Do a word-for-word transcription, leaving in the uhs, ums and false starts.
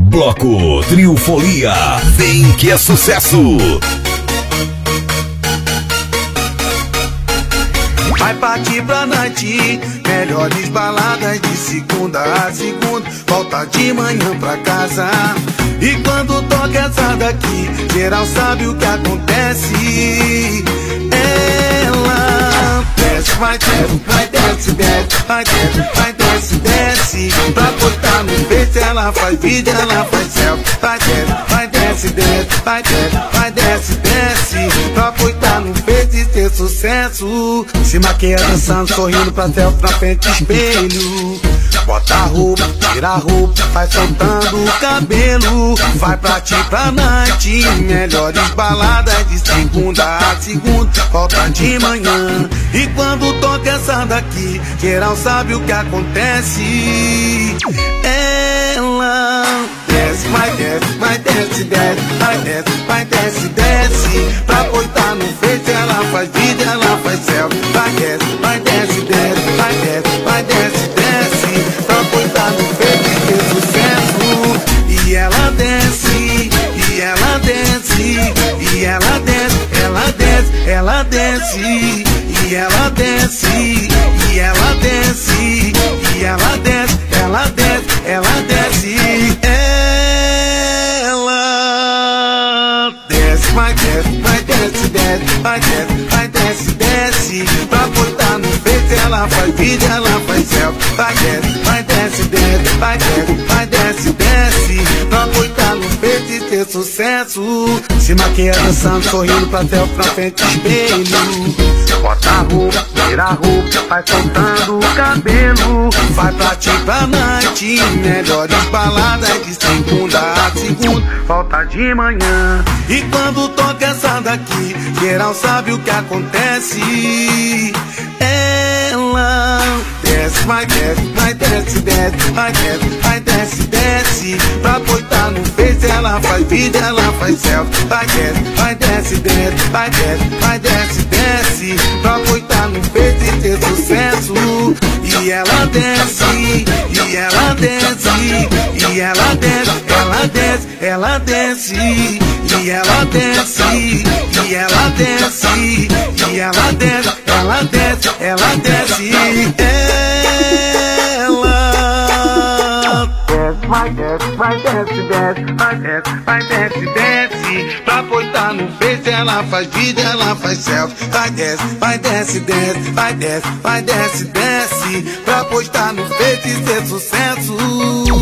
Bloco Trio Folia, vem que é sucesso! Vai partir pra noite, melhores baladas de segunda a segunda, volta de manhã pra casa. E quando toca essa daqui, geral sabe o que acontece. Ela desce, vai desce, vai desce, desce, vai desce, vai desce, desce. Pra postar no Face ela faz vídeo, ela faz selfie. Vai desce, vai desce, desce, vai desce, vai desce, desce. Pra postar no Face e ter sucesso. Se maquia dançando, sorrindo pra selfie na frente do espelho. Bota a roupa, tira a roupa, vai soltando o cabelo. Vai pra ti pra night, melhores baladas de segunda a segunda, volta de manhã. E quando toca essa daqui, geral sabe o que acontece. Ela desce, vai desce, vai desce, desce, vai desce, vai desce, desce. Pra postar no Face ela faz vídeo, ela faz selfie. Vai desce, vai desce, desce, vai desce, vai desce, desce. Pra postar no Face e ter sucesso. E ela desce, e ela desce, e ela desce, ela desce, ela desce, e ela desce, e ela desce, e ela desce, ela desce, ela desce. Ela desce, vai desce, vai desce, desce, vai desce, vai desce, desce. Pra postar no Face ela faz vídeo, ela faz selfie. Vai desce, vai desce, desce, vai desce, vai desce, desce. Pra postar no Face e ter sucesso. Se maquia dançando, sorrindo pra selfie na frente do espelho. Bota a roupa, tira a roupa, vai soltando o cabelo. Vai pra ti pra night, melhores baladas de segunda a segunda, volta de manhã. E quando toca essa daqui, geral sabe o que acontece. Ela desce, vai desce, vai desce, desce, vai desce, vai desce, desce. Pra postar no Face ela faz vídeo, ela faz selfie. Vai desce, vai desce, desce, vai desce, vai desce, desce. Pra postar no Face e ter sucesso. E ela desce, e ela desce, e ela desce, ela desce, ela desce, e ela desce, e ela desce, e ela desce, ela desce, ela desce. Ela vai desce, vai desce, desce, vai desce, vai desce, desce. Pra postar no Face ela faz vídeo, ela faz selfie. Vai desce, vai desce, desce, vai desce, vai desce, desce. Pra postar no Face e ter sucesso.